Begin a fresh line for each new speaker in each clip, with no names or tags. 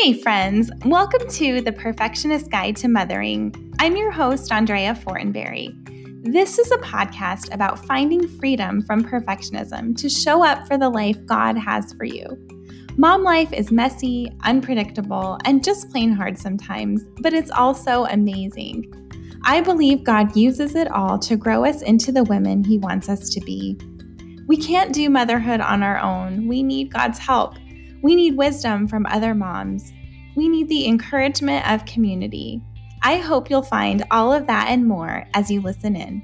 Hey friends, welcome to The Perfectionist Guide to Mothering. I'm your host, Andrea Fortenberry. This is a podcast about finding freedom from perfectionism to show up for the life God has for you. Mom life is messy, unpredictable, and just plain hard sometimes, but it's also amazing. I believe God uses it all to grow us into the women He wants us to be. We can't do motherhood on our own. We need God's help. We need wisdom from other moms. We need the encouragement of community. I hope you'll find all of that and more as you listen in.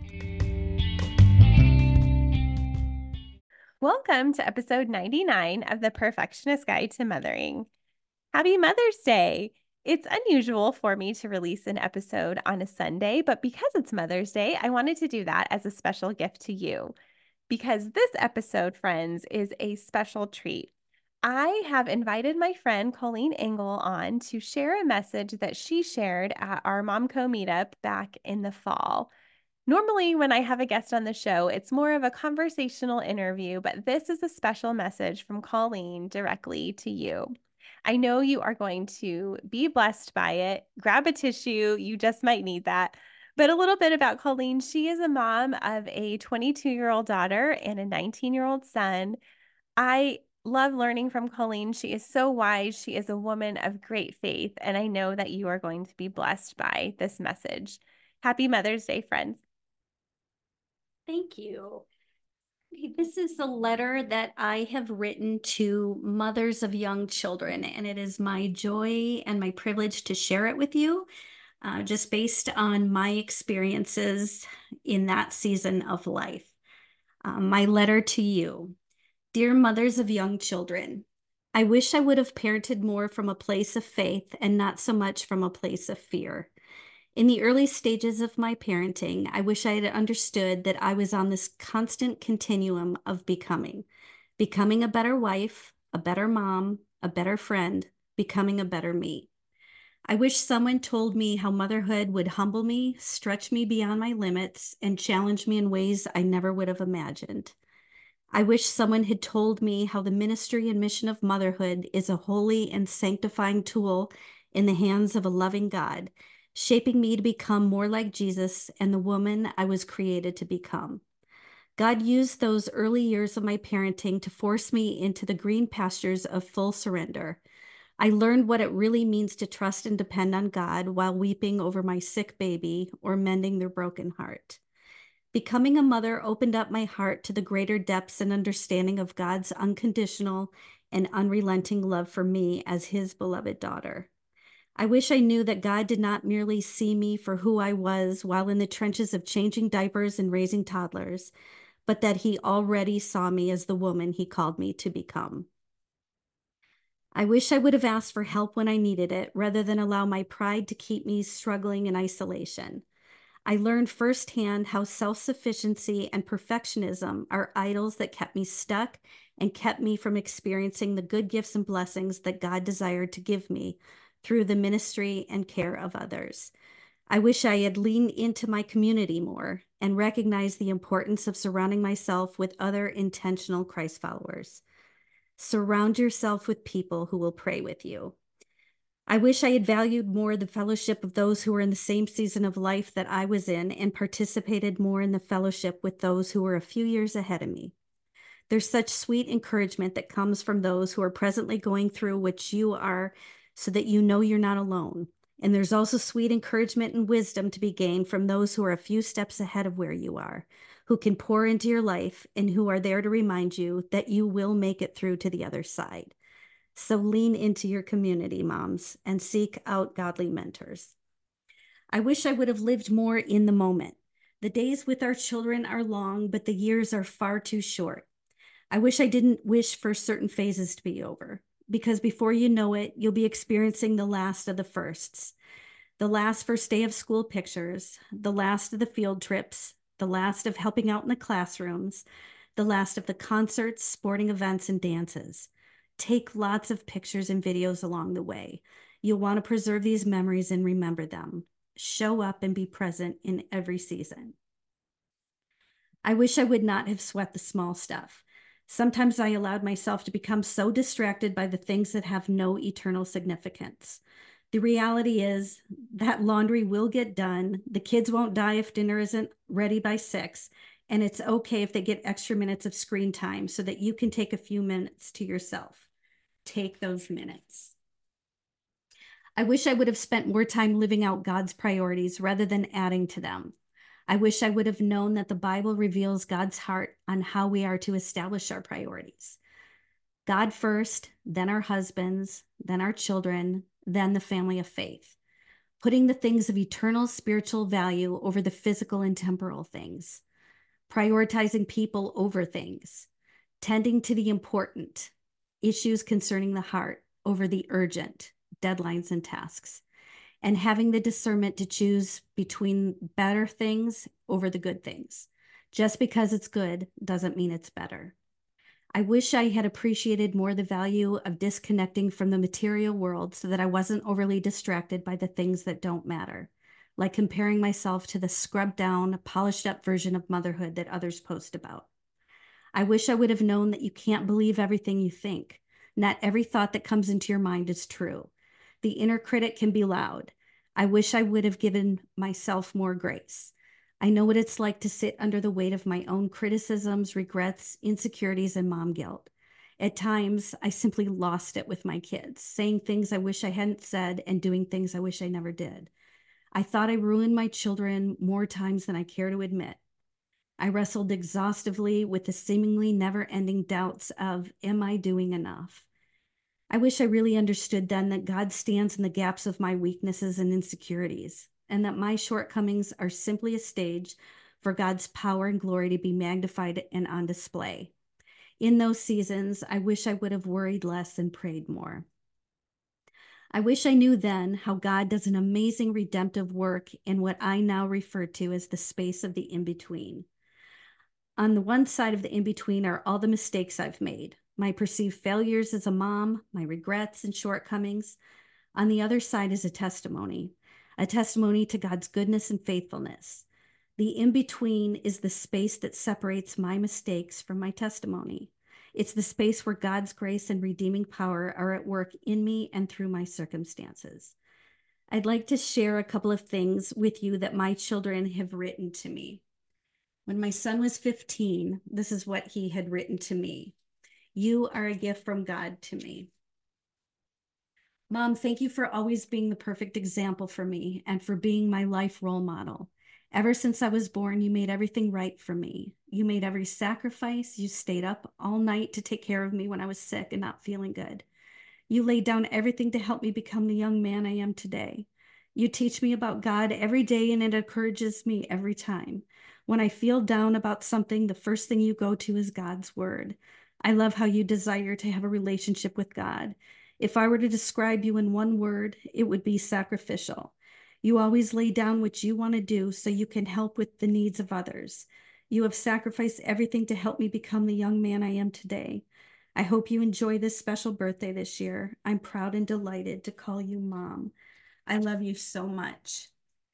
Welcome to episode 99 of The Perfectionist Guide to Mothering. Happy Mother's Day! It's unusual for me to release an episode on a Sunday, but because it's Mother's Day, I wanted to do that as a special gift to you. Because this episode, friends, is a special treat. I have invited my friend Colleen Engel on to share a message that she shared at our Momco meetup back in the fall. Normally, when I have a guest on the show, it's more of a conversational interview, but this is a special message from Colleen directly to you. I know you are going to be blessed by it. Grab a tissue, you just might need that. But a little bit about Colleen. She is a mom of a 22-year-old daughter and a 19-year-old son. I love learning from Colleen. She is so wise. She is a woman of great faith, and I know that you are going to be blessed by this message. Happy Mother's Day, friends.
Thank you. This is a letter that I have written to mothers of young children, and it is my joy and my privilege to share it with you, just based on my experiences in that season of life. My letter to you. Dear mothers of young children, I wish I would have parented more from a place of faith and not so much from a place of fear. In the early stages of my parenting, I wish I had understood that I was on this constant continuum of becoming a better wife, a better mom, a better friend, becoming a better me. I wish someone told me how motherhood would humble me, stretch me beyond my limits, and challenge me in ways I never would have imagined. I wish someone had told me how the ministry and mission of motherhood is a holy and sanctifying tool in the hands of a loving God, shaping me to become more like Jesus and the woman I was created to become. God used those early years of my parenting to force me into the green pastures of full surrender. I learned what it really means to trust and depend on God while weeping over my sick baby or mending their broken heart. Becoming a mother opened up my heart to the greater depths and understanding of God's unconditional and unrelenting love for me as His beloved daughter. I wish I knew that God did not merely see me for who I was while in the trenches of changing diapers and raising toddlers, but that He already saw me as the woman He called me to become. I wish I would have asked for help when I needed it, rather than allow my pride to keep me struggling in isolation. I learned firsthand how self-sufficiency and perfectionism are idols that kept me stuck and kept me from experiencing the good gifts and blessings that God desired to give me through the ministry and care of others. I wish I had leaned into my community more and recognized the importance of surrounding myself with other intentional Christ followers. Surround yourself with people who will pray with you. I wish I had valued more the fellowship of those who were in the same season of life that I was in and participated more in the fellowship with those who were a few years ahead of me. There's such sweet encouragement that comes from those who are presently going through what you are, so that you know you're not alone. And there's also sweet encouragement and wisdom to be gained from those who are a few steps ahead of where you are, who can pour into your life and who are there to remind you that you will make it through to the other side. So lean into your community, moms, and seek out godly mentors. I wish I would have lived more in the moment. The days with our children are long, but the years are far too short. I wish I didn't wish for certain phases to be over, because before you know it, you'll be experiencing the last of the firsts. The last first day of school pictures, the last of the field trips, the last of helping out in the classrooms, the last of the concerts, sporting events, and dances. Take lots of pictures and videos along the way. You'll want to preserve these memories and remember them. Show up and be present in every season. I wish I would not have sweat the small stuff. Sometimes I allowed myself to become so distracted by the things that have no eternal significance. The reality is that laundry will get done. The kids won't die if dinner isn't ready by 6. And it's okay if they get extra minutes of screen time so that you can take a few minutes to yourself. Take those minutes. I wish I would have spent more time living out God's priorities rather than adding to them. I wish I would have known that the Bible reveals God's heart on how we are to establish our priorities. God first, then our husbands, then our children, then the family of faith. Putting the things of eternal spiritual value over the physical and temporal things. Prioritizing people over things. Tending to the important issues concerning the heart over the urgent deadlines and tasks, and having the discernment to choose between better things over the good things. Just because it's good doesn't mean it's better. I wish I had appreciated more the value of disconnecting from the material world so that I wasn't overly distracted by the things that don't matter, like comparing myself to the scrubbed down, polished up version of motherhood that others post about. I wish I would have known that you can't believe everything you think. Not every thought that comes into your mind is true. The inner critic can be loud. I wish I would have given myself more grace. I know what it's like to sit under the weight of my own criticisms, regrets, insecurities, and mom guilt. At times, I simply lost it with my kids, saying things I wish I hadn't said and doing things I wish I never did. I thought I ruined my children more times than I care to admit. I wrestled exhaustively with the seemingly never-ending doubts of, am I doing enough? I wish I really understood then that God stands in the gaps of my weaknesses and insecurities, and that my shortcomings are simply a stage for God's power and glory to be magnified and on display. In those seasons, I wish I would have worried less and prayed more. I wish I knew then how God does an amazing redemptive work in what I now refer to as the space of the in-between. On the one side of the in-between are all the mistakes I've made, my perceived failures as a mom, my regrets and shortcomings. On the other side is a testimony to God's goodness and faithfulness. The in-between is the space that separates my mistakes from my testimony. It's the space where God's grace and redeeming power are at work in me and through my circumstances. I'd like to share a couple of things with you that my children have written to me. When my son was 15, this is what he had written to me. You are a gift from God to me. Mom, thank you for always being the perfect example for me and for being my life role model. Ever since I was born, you made everything right for me. You made every sacrifice. You stayed up all night to take care of me when I was sick and not feeling good. You laid down everything to help me become the young man I am today. You teach me about God every day, and it encourages me every time. When I feel down about something, the first thing you go to is God's word. I love how you desire to have a relationship with God. If I were to describe you in one word, it would be sacrificial. You always lay down what you want to do so you can help with the needs of others. You have sacrificed everything to help me become the young man I am today. I hope you enjoy this special birthday this year. I'm proud and delighted to call you Mom. I love you so much.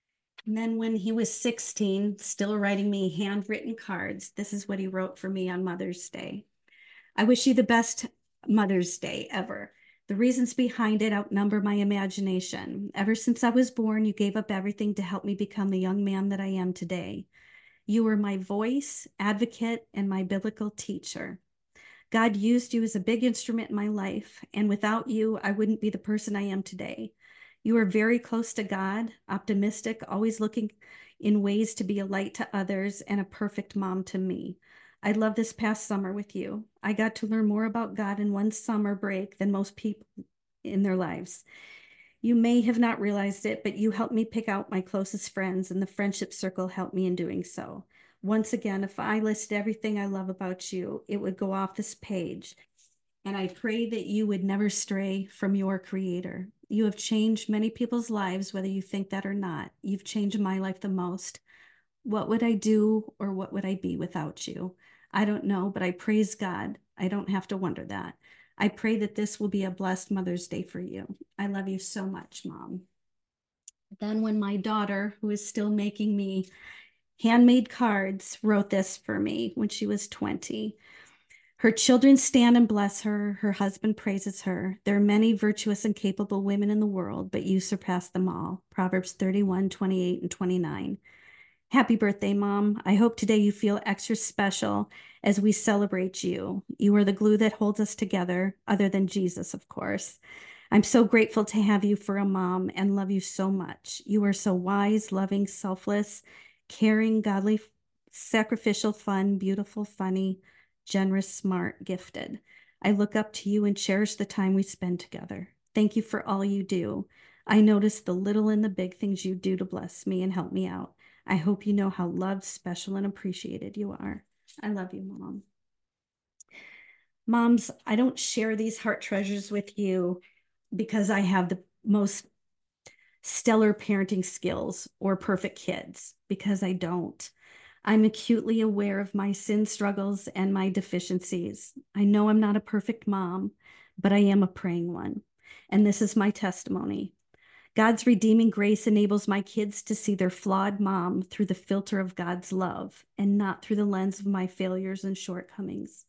And then when he was 16, still writing me handwritten cards, this is what he wrote for me on Mother's Day. I wish you the best Mother's Day ever. The reasons behind it outnumber my imagination. Ever since I was born, you gave up everything to help me become the young man that I am today. You were my voice, advocate, and my biblical teacher. God used you as a big instrument in my life, and without you, I wouldn't be the person I am today. You are very close to God, optimistic, always looking in ways to be a light to others, and a perfect mom to me. I love this past summer with you. I got to learn more about God in one summer break than most people in their lives. You may have not realized it, but you helped me pick out my closest friends, and the friendship circle helped me in doing so. Once again, if I listed everything I love about you, it would go off this page. And I pray that you would never stray from your Creator. You have changed many people's lives, whether you think that or not. You've changed my life the most. What would I do or what would I be without you? I don't know, but I praise God. I don't have to wonder that. I pray that this will be a blessed Mother's Day for you. I love you so much, Mom. Then when my daughter, who is still making me handmade cards, wrote this for me when she was 20. Her children stand and bless her. Her husband praises her. There are many virtuous and capable women in the world, but you surpass them all. Proverbs 31:28 and 29. Happy birthday, Mom. I hope today you feel extra special as we celebrate you. You are the glue that holds us together, other than Jesus, of course. I'm so grateful to have you for a mom and love you so much. You are so wise, loving, selfless, caring, godly, sacrificial, fun, beautiful, funny, generous, smart, gifted. I look up to you and cherish the time we spend together. Thank you for all you do. I notice the little and the big things you do to bless me and help me out. I hope you know how loved, special, and appreciated you are. I love you, Mom. Moms, I don't share these heart treasures with you because I have the most stellar parenting skills or perfect kids, because I don't. I'm acutely aware of my sin struggles and my deficiencies. I know I'm not a perfect mom, but I am a praying one. And this is my testimony. God's redeeming grace enables my kids to see their flawed mom through the filter of God's love and not through the lens of my failures and shortcomings.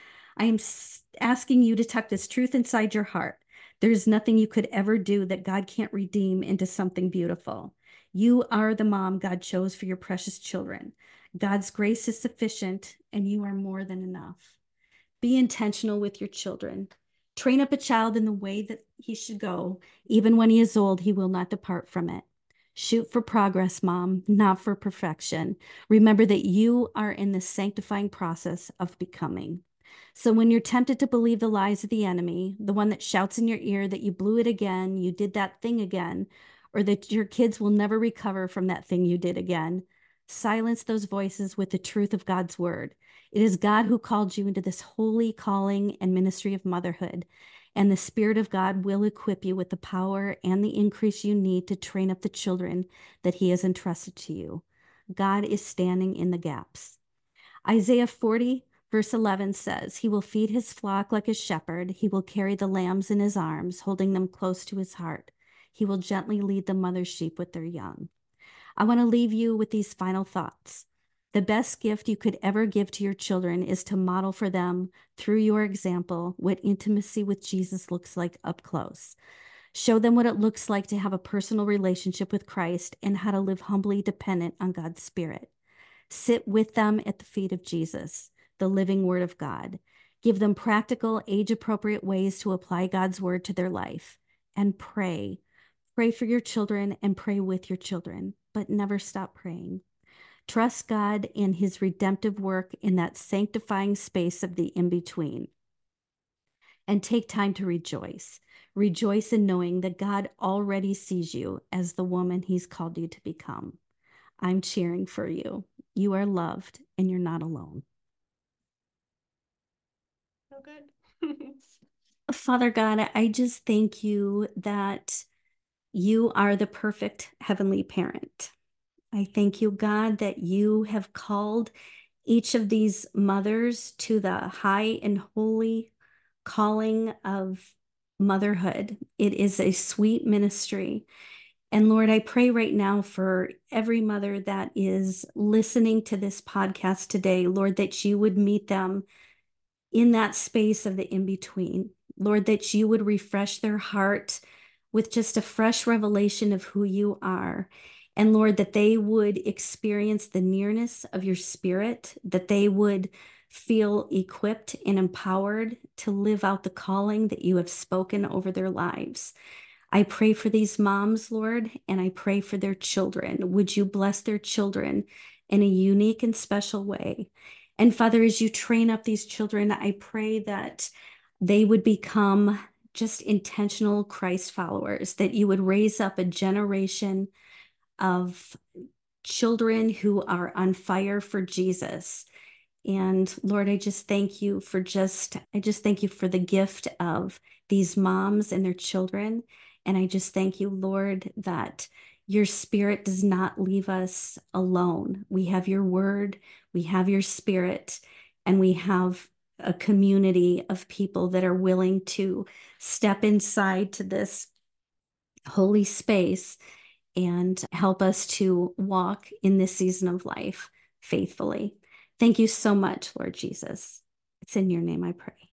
I am asking you to tuck this truth inside your heart. There is nothing you could ever do that God can't redeem into something beautiful. You are the mom God chose for your precious children. God's grace is sufficient, and you are more than enough. Be intentional with your children. Train up a child in the way that he should go. Even when he is old, he will not depart from it. Shoot for progress, Mom, not for perfection. Remember that you are in the sanctifying process of becoming. So when you're tempted to believe the lies of the enemy, the one that shouts in your ear that you blew it again, you did that thing again, or that your kids will never recover from that thing you did again, silence those voices with the truth of God's word. It is God who called you into this holy calling and ministry of motherhood, and the Spirit of God will equip you with the power and the increase you need to train up the children that He has entrusted to you. God is standing in the gaps. Isaiah 40, verse 11 says, He will feed His flock like a shepherd. He will carry the lambs in His arms, holding them close to His heart. He will gently lead the mother sheep with their young. I want to leave you with these final thoughts. The best gift you could ever give to your children is to model for them, through your example, what intimacy with Jesus looks like up close. Show them what it looks like to have a personal relationship with Christ and how to live humbly dependent on God's Spirit. Sit with them at the feet of Jesus, the living Word of God. Give them practical, age-appropriate ways to apply God's Word to their life. And pray. Pray for your children and pray with your children, but never stop praying. Trust God in His redemptive work in that sanctifying space of the in-between. And take time to rejoice. Rejoice in knowing that God already sees you as the woman He's called you to become. I'm cheering for you. You are loved and you're not alone.
So good.
Father God, I just thank you that you are the perfect heavenly parent. I thank you, God, that you have called each of these mothers to the high and holy calling of motherhood. It is a sweet ministry. And Lord, I pray right now for every mother that is listening to this podcast today, Lord, that you would meet them in that space of the in-between. Lord, that you would refresh their heart with just a fresh revelation of who you are. And Lord, that they would experience the nearness of your Spirit, that they would feel equipped and empowered to live out the calling that you have spoken over their lives. I pray for these moms, Lord, and I pray for their children. Would you bless their children in a unique and special way? And Father, as you train up these children, I pray that they would become just intentional Christ followers, that you would raise up a generation of children who are on fire for Jesus. And Lord, I just thank you for the gift of these moms and their children. And I just thank you, Lord, that your Spirit does not leave us alone. We have your word, we have your Spirit, and we have a community of people that are willing to step inside to this holy space and help us to walk in this season of life faithfully. Thank you so much, Lord Jesus. It's in your name I pray.